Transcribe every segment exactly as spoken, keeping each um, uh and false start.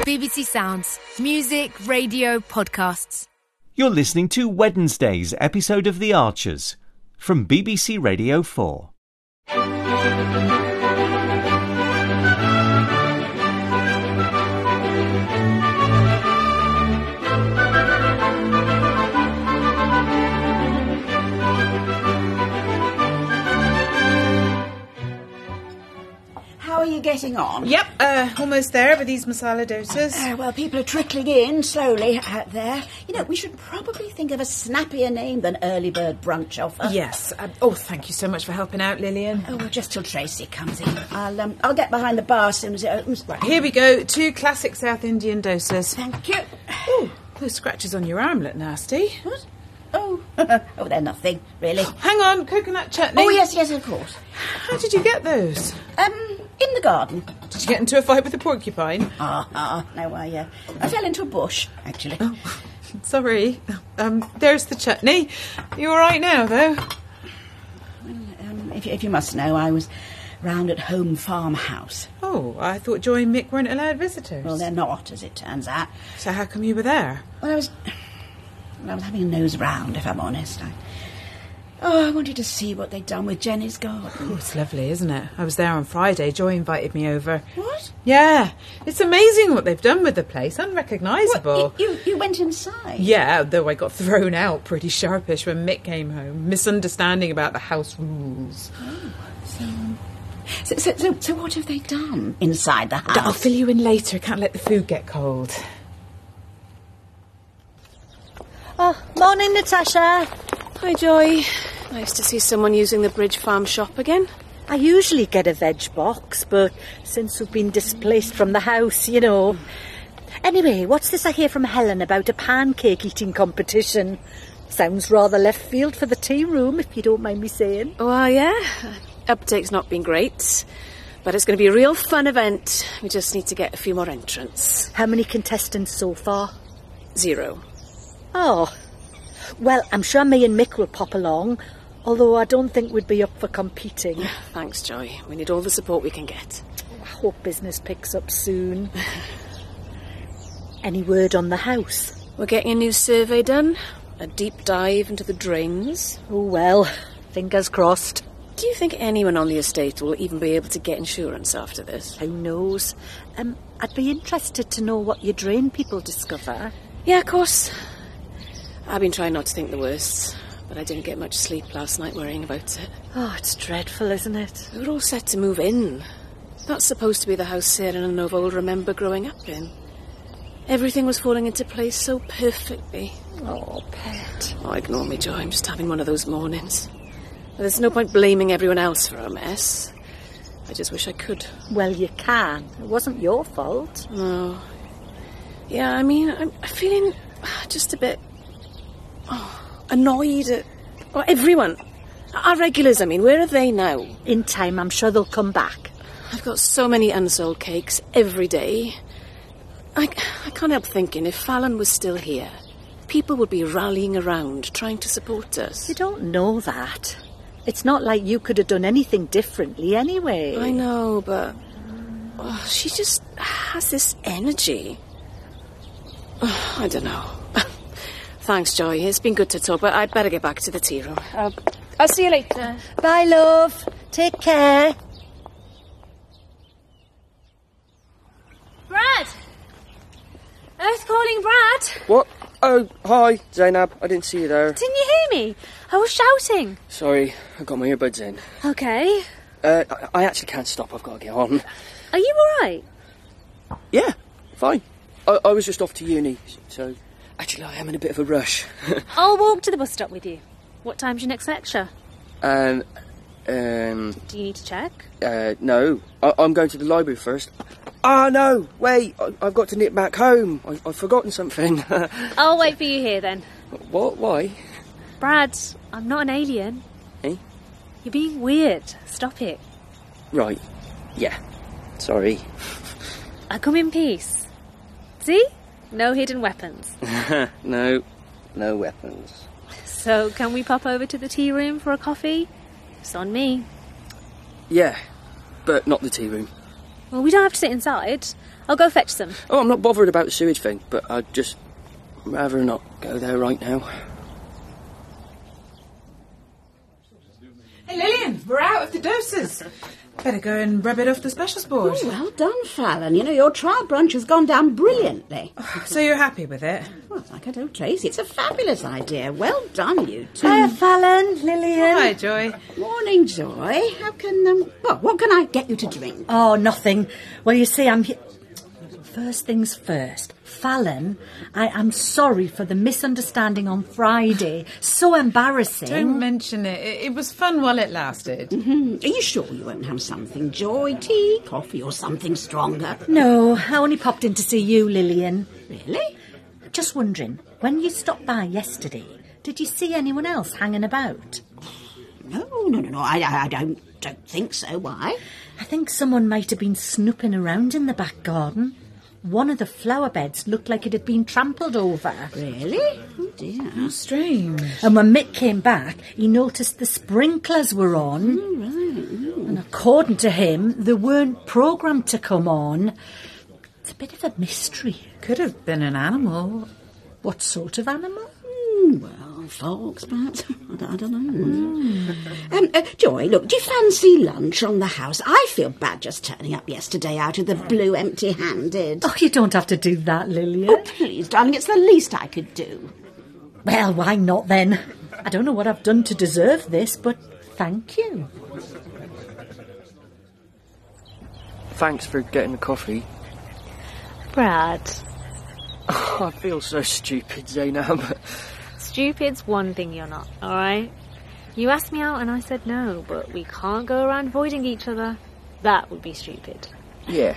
B B C Sounds. Music, radio, podcasts. You're listening to Wednesday's episode of The Archers from B B C Radio four. How are you getting on? Yep, uh, almost there with these masala dosas. Uh, well, people are trickling in slowly out there. You know, we should probably think of a snappier name than Early Bird Brunch Offer. Yes. Um, oh, thank you so much for helping out, Lillian. Oh, well, just till Tracy comes in. I'll um, I'll get behind the bar as soon as it opens. Right, here we go. Two classic South Indian dosas. Thank you. Oh, those scratches on your arm look nasty. What? Oh, oh, they're nothing, really. Hang on, coconut chutney. Oh, yes, yes, of course. How did you get those? Um, in the garden. Did you get into a fight with a porcupine? Ah, ah, no, I, uh, I fell into a bush, actually. Oh, sorry. Um, there's the chutney. You all right now, though? Well, um, if, if you must know, I was round at Home Farmhouse. Oh, I thought Joy and Mick weren't allowed visitors. Well, they're not, as it turns out. So how come you were there? Well, I was... Well, I was having a nose round, if I'm honest. I, oh, I wanted to see what they'd done with Jenny's garden. Oh, it's lovely, isn't it? I was there on Friday. Joy invited me over. What? Yeah. It's amazing what they've done with the place. Unrecognisable. What, you, you went inside? Yeah, though I got thrown out pretty sharpish when Mick came home. Misunderstanding about the house rules. Oh, so... So, so, so, so what have they done inside the house? I'll fill you in later. Can't let the food get cold. Oh, morning, Natasha. Hi, Joy. Nice to see someone using the Bridge Farm shop again. I usually get a veg box, but since we've been displaced from the house, you know. Anyway, what's this I hear from Helen about a pancake eating competition? Sounds rather left field for the tea room, if you don't mind me saying. Well, yeah. Uptake's not been great, but it's going to be a real fun event. We just need to get a few more entrants. How many contestants so far? Zero. Oh, well, I'm sure me and Mick will pop along, although I don't think we'd be up for competing. Thanks, Joy. We need all the support we can get. I hope business picks up soon. Any word on the house? We're getting a new survey done, a deep dive into the drains. Oh, well, fingers crossed. Do you think anyone on the estate will even be able to get insurance after this? Who knows? Um, I'd be interested to know what your drain people discover. Yeah, of course. I've been trying not to think the worst, but I didn't get much sleep last night worrying about it. Oh, it's dreadful, isn't it? We were all set to move in. That's supposed to be the house Sarah and Nova will remember growing up in. Everything was falling into place so perfectly. Oh, pet. Oh, ignore me, Joy. I'm just having one of those mornings. There's no point blaming everyone else for a mess. I just wish I could. Well, you can. It wasn't your fault. No. Yeah, I mean, I'm feeling just a bit... Oh, annoyed at well, everyone. Our regulars, I mean, where are they now? In time, I'm sure they'll come back. I've got so many unsold cakes every day. I, I can't help thinking if Fallon was still here, people would be rallying around, trying to support us. You don't know that. It's not like you could have done anything differently anyway. I know, but oh, she just has this energy. Oh, I don't know. Thanks, Joy. It's been good to talk, but I'd better get back to the tea room. I'll, I'll see you later. Bye, love. Take care. Brad! Earth calling Brad! What? Oh, hi, Zainab. I didn't see you there. Didn't you hear me? I was shouting. Sorry, I got my earbuds in. Okay. Uh, I, I actually can't stop. I've got to get on. Are you all right? Yeah, fine. I, I was just off to uni, so... Actually, I am in a bit of a rush. I'll walk to the bus stop with you. What time's your next lecture? Um, um... Do you need to check? Uh, no. I, I'm going to the library first. Ah, oh, no, wait. I, I've got to nip back home. I, I've forgotten something. I'll wait for you here, then. What? Why? Brad, I'm not an alien. Eh? You're being weird. Stop it. Right. Yeah. Sorry. I come in peace. See? No hidden weapons. no. No weapons. So, can we pop over to the tea room for a coffee? It's on me. Yeah, but not the tea room. Well, we don't have to sit inside. I'll go fetch some. Oh, I'm not bothered about the sewage thing, but I'd just rather not go there right now. Hey, Lillian, we're out of the doses. Better go and rub it off the specials board. Oh, well done, Fallon. You know, your trial brunch has gone down brilliantly. So you're happy with it? Well, like I told Tracy, it's a fabulous idea. Well done, you two. Hiya, Fallon, Lillian. Hi, Joy. Morning, Joy. How can, um, well, what can I get you to drink? Oh, nothing. Well, you see, I'm here... First things first. Fallon, I am sorry for the misunderstanding on Friday. So embarrassing. Don't mention it. It, it was fun while it lasted. Mm-hmm. Are you sure you won't have something, Joy? Tea, coffee or something stronger? No, I only popped in to see you, Lillian. Really? Just wondering, when you stopped by yesterday, did you see anyone else hanging about? No, no, no, no. I, I, I don't, don't think so. Why? I think someone might have been snooping around in the back garden. One of the flower beds looked like it had been trampled over. Really? Oh, dear. How strange. And when Mick came back, he noticed the sprinklers were on. Oh, right. Mm. And according to him, they weren't programmed to come on. It's a bit of a mystery. Could have been an animal. What sort of animal? Mm, well, fox, perhaps. I don't, I don't know. Mm. Um, uh, Joy, look, do you fancy lunch on the house? I feel bad just turning up yesterday out of the blue empty-handed. Oh, you don't have to do that, Lillian. Oh, please, darling, it's the least I could do. Well, why not then? I don't know what I've done to deserve this, but thank you. Thanks for getting the coffee. Brad, Oh, I feel so stupid, Zainab. stupid's one thing you're not, alright? You asked me out and I said no, but we can't go around avoiding each other. That would be stupid. Yeah.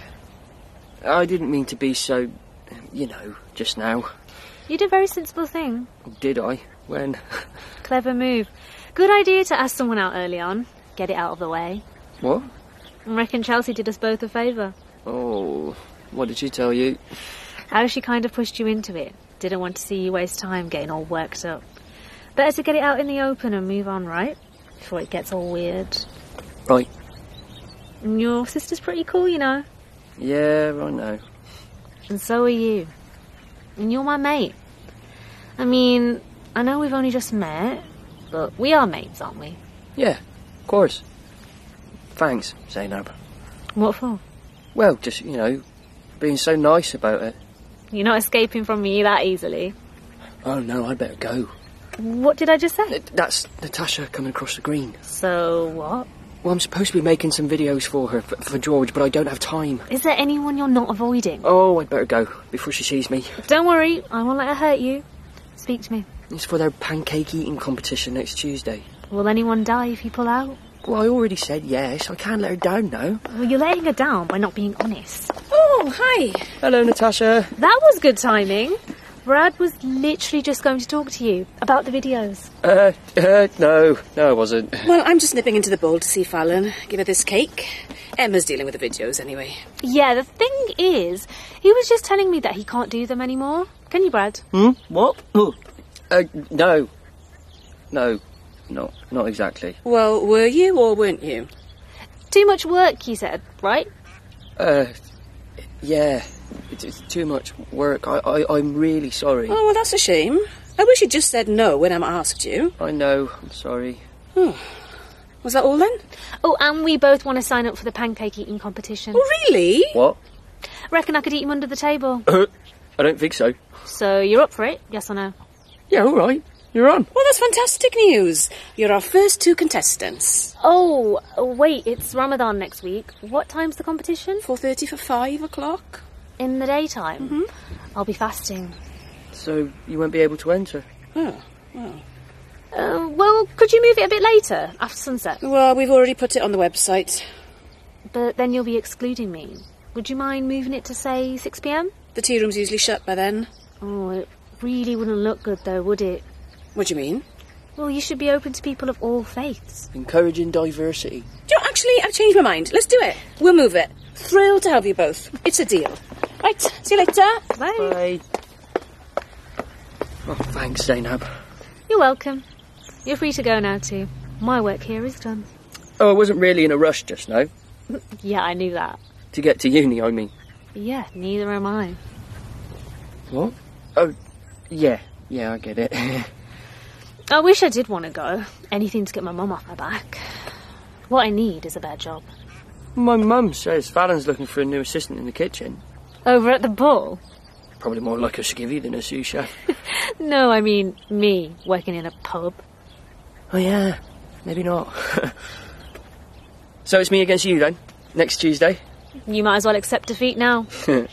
I didn't mean to be so, you know, just now. You did a very sensible thing. Did I? When? Clever move. Good idea to ask someone out early on. Get it out of the way. What? I reckon Chelsea did us both a favour. Oh, what did she tell you? How she kind of pushed you into it. Didn't want to see you waste time getting all worked up. Better to get it out in the open and move on, right? Before it gets all weird. Right. And your sister's pretty cool, you know. Yeah, I know. And so are you. And you're my mate. I mean, I know we've only just met, but we are mates, aren't we? Yeah, of course. Thanks, Zainab. What for? Well, just, you know, being so nice about it. You're not escaping from me that easily. Oh, no, I'd better go. What did I just say? That's Natasha coming across the green. So what? Well, I'm supposed to be making some videos for her, for, for George, but I don't have time. Is there anyone you're not avoiding? Oh, I'd better go before she sees me. Don't worry, I won't let her hurt you. Speak to me. It's for their pancake eating competition next Tuesday. Will anyone die if you pull out? Well, I already said yes. I can't let her down now. Well, you're letting her down by not being honest. Oh, hi. Hello, Natasha. That was good timing. Brad was literally just going to talk to you about the videos. Uh, uh, no. No, I wasn't. Well, I'm just nipping into the bowl to see Fallon. Give her this cake. Emma's dealing with the videos anyway. Yeah, the thing is, he was just telling me that he can't do them anymore. Can you, Brad? Hmm? What? Oh. Uh, no. No. Not, not exactly. Well, were you or weren't you? Too much work, you said, right? Uh, yeah. It's, it's too much work. I, I, I'm really sorry. Oh, well, that's a shame. I wish you'd just said no when Emma asked you. I know. I'm sorry. Oh. Was that all then? Oh, and we both want to sign up for the pancake eating competition. Oh, really? What? Reckon I could eat him under the table. Uh, I don't think so. So you're up for it, yes or no? Yeah, all right. You're on. Well, that's fantastic news. You're our first two contestants. Oh, wait, it's Ramadan next week. What time's the competition? four thirty for five o'clock. In the daytime? Mm-hmm. I'll be fasting. So you won't be able to enter? Oh, well. Uh, well, could you move it a bit later, after sunset? Well, we've already put it on the website. But then you'll be excluding me. Would you mind moving it to, say, six p m? The tea room's usually shut by then. Oh, it really wouldn't look good, though, would it? What do you mean? Well, you should be open to people of all faiths. Encouraging diversity. Do you know, actually, I've changed my mind. Let's do it. We'll move it. Thrilled to have you both. It's a deal. Right, see you later. Bye. Bye. Oh, thanks, Zainab. You're welcome. You're free to go now, too. My work here is done. Oh, I wasn't really in a rush just now. Yeah, I knew that. To get to uni, I mean. Yeah, neither am I. What? Oh, yeah. Yeah, I get it. I wish I did want to go. Anything to get my mum off my back. What I need is a better job. My mum says Fallon's looking for a new assistant in the kitchen. Over at the ball? Probably more like a skivvy than a sous chef. No, I mean me, working in a pub. Oh, yeah. Maybe not. So it's me against you, then? Next Tuesday? You might as well accept defeat now.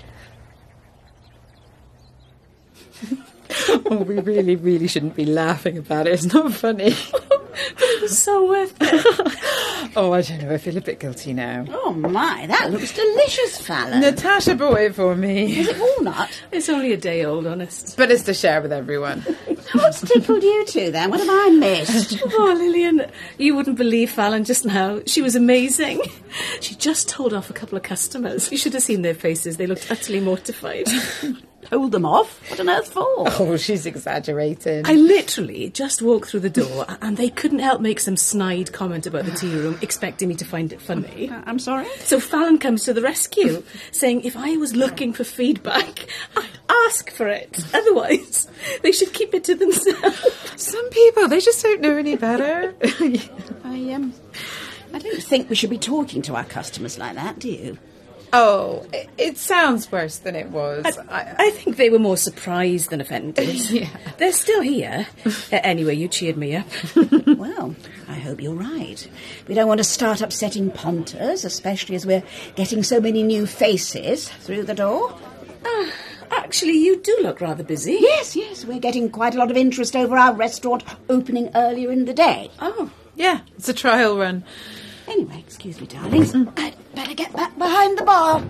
Oh, we really, really shouldn't be laughing about it. It's not funny. It was so worth it. Oh, I don't know. I feel a bit guilty now. Oh, my, that looks delicious, Fallon. Natasha bought it for me. Is it walnut? It's only a day old, honest. But it's to share with everyone. What's tickled you two, then? What have I missed? Oh, Lillian, you wouldn't believe Fallon just now. She was amazing. She just told off a couple of customers. You should have seen their faces. They looked utterly mortified. Told them off? What on earth for? Oh, she's exaggerating. I literally just walked through the door and they couldn't help make some snide comment about the tea room, expecting me to find it funny. Uh, I'm sorry? So Fallon comes to the rescue, saying if I was looking for feedback, I'd ask for it. Otherwise, they should keep it to themselves. Some people, they just don't know any better. I, um, I don't think we should be talking to our customers like that, do you? Oh, it, it sounds worse than it was. I, I think they were more surprised than offended. Yeah. They're still here. Uh, anyway, you cheered me up. Well, I hope you're right. We don't want to start upsetting punters, especially as we're getting so many new faces through the door. Uh, actually, you do look rather busy. Yes, yes, we're getting quite a lot of interest over our restaurant opening earlier in the day. Oh. Yeah, it's a trial run. Anyway, excuse me, darlings. I'd better get back behind the bar.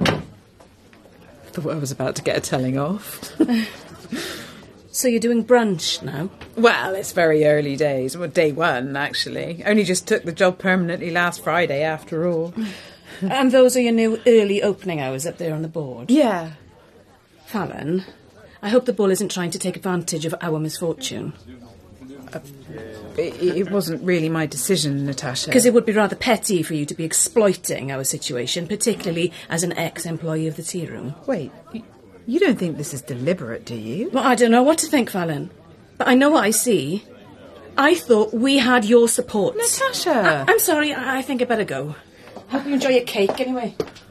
I thought I was about to get a telling off. So you're doing brunch now? Well, it's very early days. Well, day one, actually. Only just took the job permanently last Friday, after all. And those are your new early opening hours up there on the board? Yeah. Fallon, I hope the bull isn't trying to take advantage of our misfortune. Uh, it, it wasn't really my decision, Natasha. Because it would be rather petty for you to be exploiting our situation, particularly as an ex-employee of the tea room. Wait, you don't think this is deliberate, do you? Well, I don't know what to think, Fallon. But I know what I see. I thought we had your support. Natasha! I- I'm sorry, I-, I think I better go. Hope you enjoy your cake, anyway.